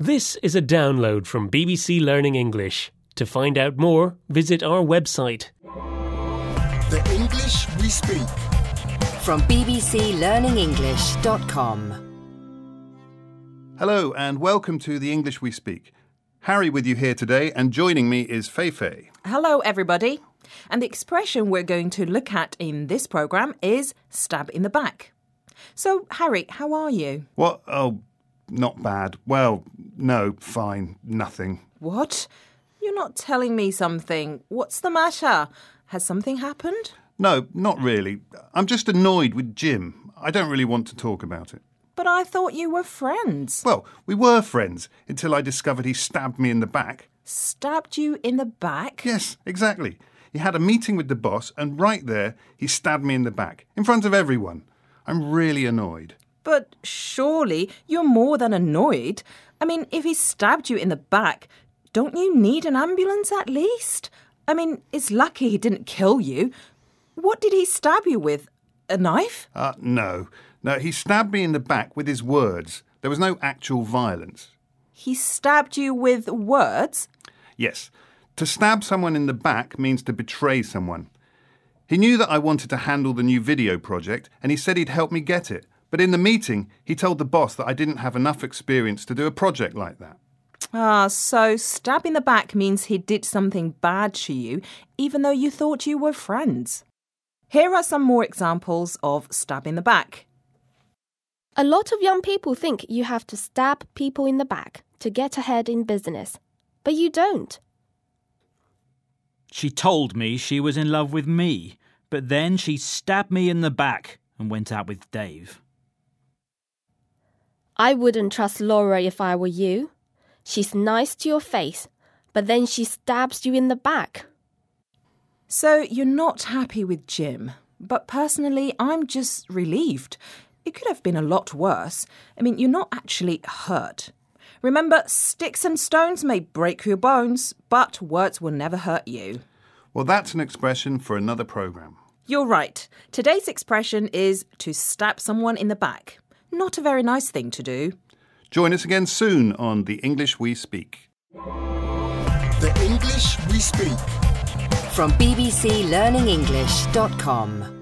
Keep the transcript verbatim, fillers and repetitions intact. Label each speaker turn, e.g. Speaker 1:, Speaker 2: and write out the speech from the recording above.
Speaker 1: This is a download from B B C Learning English. To find out more, visit our website.
Speaker 2: The English we speak.
Speaker 3: From b b c learning english dot com.
Speaker 4: Hello and welcome to The English We Speak. Harry with you here today, and joining me is Feifei.
Speaker 5: Hello, everybody. And the expression we're going to look at in this programme is stab in the back. So, Harry, how are you?
Speaker 4: What? Oh, not bad. Well, no, fine, nothing.
Speaker 5: What? You're not telling me something. What's the matter? Has something happened?
Speaker 4: No, not really. I'm just annoyed with Jim. I don't really want to talk about it.
Speaker 5: But I thought you were friends.
Speaker 4: Well, we were friends until I discovered he stabbed me in the back.
Speaker 5: Stabbed you in the back?
Speaker 4: Yes, exactly. He had a meeting with the boss, and right there, he stabbed me in the back, in front of everyone. I'm really annoyed.
Speaker 5: But surely you're more than annoyed. I mean, if he stabbed you in the back, don't you need an ambulance at least? I mean, it's lucky he didn't kill you. What did he stab you with? A knife?
Speaker 4: Uh, no. No, he stabbed me in the back with his words. There was no actual violence.
Speaker 5: He stabbed you with words?
Speaker 4: Yes. To stab someone in the back means to betray someone. He knew that I wanted to handle the new video project, and he said he'd help me get it. But in the meeting, he told the boss that I didn't have enough experience to do a project like that.
Speaker 5: Ah, so stab in the back means he did something bad to you, even though you thought you were friends. Here are some more examples of stab in the back.
Speaker 6: A lot of young people think you have to stab people in the back to get ahead in business, but you don't.
Speaker 7: She told me she was in love with me, but then she stabbed me in the back and went out with Dave.
Speaker 6: I wouldn't trust Laura if I were you. She's nice to your face, but then she stabs you in the back.
Speaker 5: So you're not happy with Jim, but personally, I'm just relieved. It could have been a lot worse. I mean, you're not actually hurt. Remember, sticks and stones may break your bones, but words will never hurt you.
Speaker 4: Well, that's an expression for another programme.
Speaker 5: You're right. Today's expression is to stab someone in the back. Not a very nice thing to do.
Speaker 4: Join us again soon on The English We Speak.
Speaker 2: The English we speak.
Speaker 3: From b b c learning english dot com.